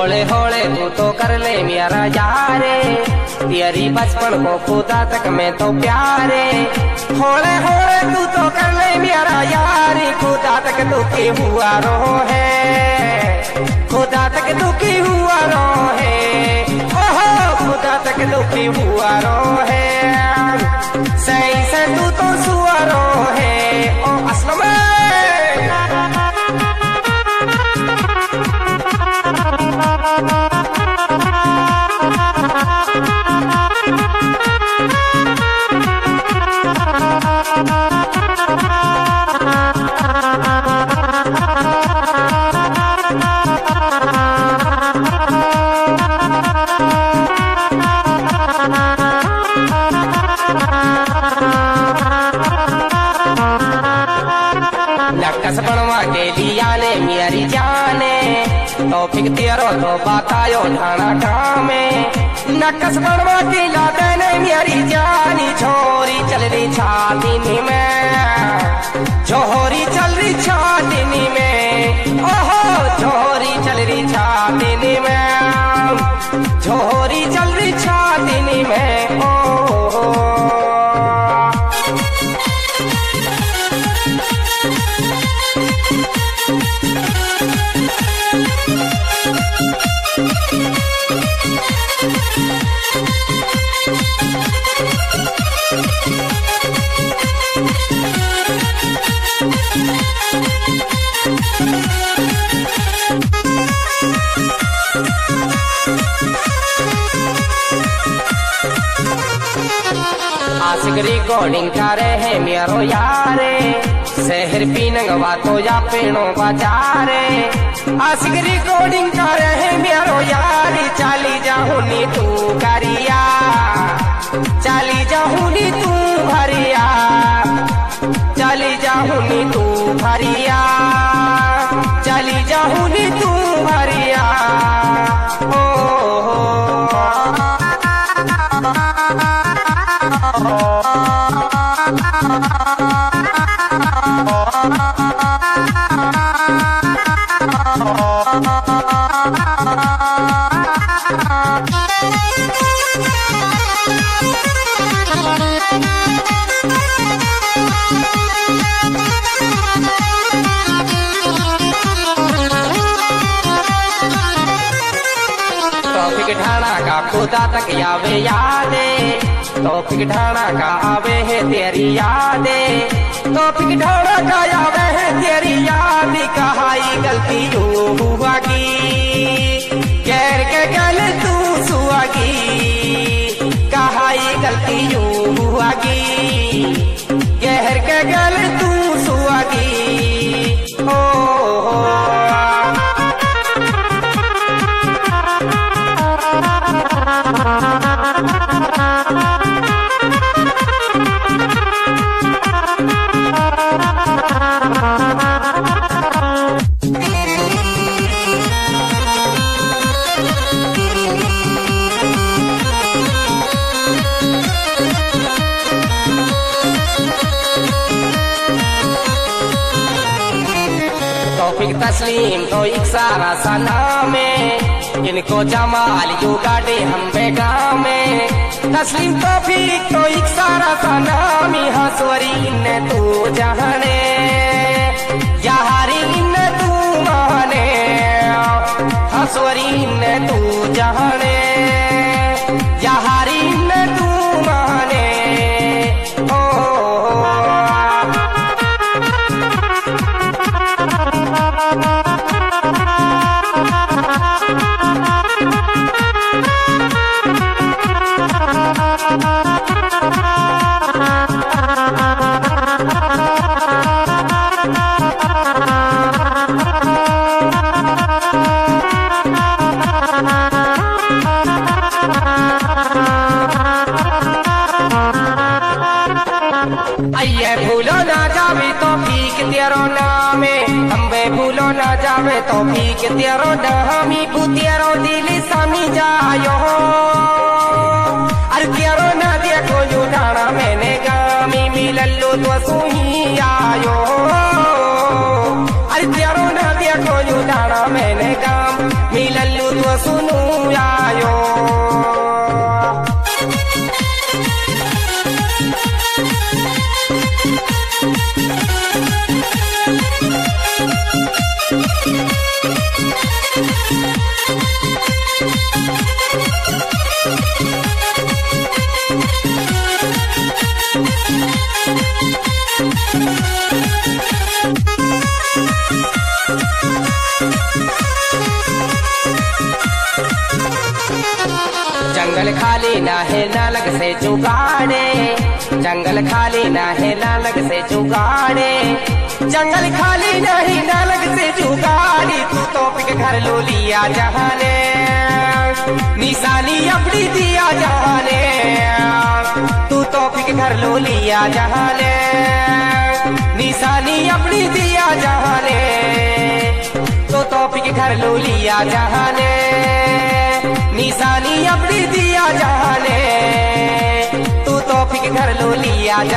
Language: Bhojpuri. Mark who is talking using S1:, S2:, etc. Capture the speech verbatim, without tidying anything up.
S1: होले होले तू तो कर ले मेरा यारे, तेरी बचपन को खुदा तक में तो प्यारे। होले होले तू तो कर ले मेरा यारी, खुदा तक दुखी हुआ रो है, खुदा तक दुखी हुआ रो है, ओहो खुदा तक दुखी हुआ रो है। सही से तू तो सुआ रो है ओ असलम नक्कस बनवा के लिया ने मेरी जाने, तो फिर तेरो तो बतायो ढाना ठामे। नक्कस बनवा के लाते ने मेरी जानी, छोरी चल रही छातीनी में, छोरी चल रही छातीनी में, ओहो छोरी चल रही छातीनी में, छोरी चल रही छातीनी में, ओहो। आशिक रिकॉर्डिंग करे है मेरो यारे, शहर पीनंगवा तो या पेड़ों बाजारे। आशिक रिकॉर्डिंग करे है मेरो यारी, चाली जाहुनी तू करिया, चाली जाहुनी तू भरिया, चाली जाहुनी तू भरिया, चाली जाहुनी तू भरिया, ओ तौफीक ढाणा का खुदा तक आवे यादे, तौफीक ढाणा का आवे है तेरी यादे, तौफीक ढाणा का आवे है तेरी याद। कहाई गलती यू हुआ की, गैर के गल तू सुआगी, कहाई गलती यू हुआ की, गैर के गल तू सुआगी, ओ, ओ, ओ। तौफीक तस्लीम तो एक सारा सलाम में, इनको जमाल यू गाड़े हम बेगाम में। तस्लीम तौफीक तो एक सारा सलाम, हंसवरी इन तू जहने, यारी इन तू माने, हंसवरी इन तू जहने, यारी इन तू माने, ओ, ओ, ओ। आइए भूलो ना जावे तौफीक तेरो नामे, अम्बे भूलो ना जावे तौफीक तेरो नामी, तेरो दिल समी जायो, अरे तेरो ना देखो यू ढाणा मैंने गामी, मिलल्लो तो सुही आयो, अरे तेरो ना देखो यू ढाणा मैंने गाम, मिलल्लो तो सुनू आयो। जंगल खाली ना है नालक से जुगाड़े, जंगल खाली ना है नालक से जुगाड़े, जंगल खाली नहीं नालक से जुगाड़ी। तू तोप के घर लो लिया जहाने, निशानी अपनी दिया जहाने। तू तोप के घर लो लिया जहाने, निशानी अपनी दिया जहाने। तो तोप के घर लो लिया जहाने, निशानी अपनी दिया जहाने। तू तोप के घर लो लिया।